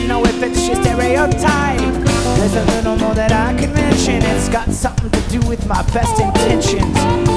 to know if it's just stereotype. There's a little more that I can mention. It's got something to do with my best intentions.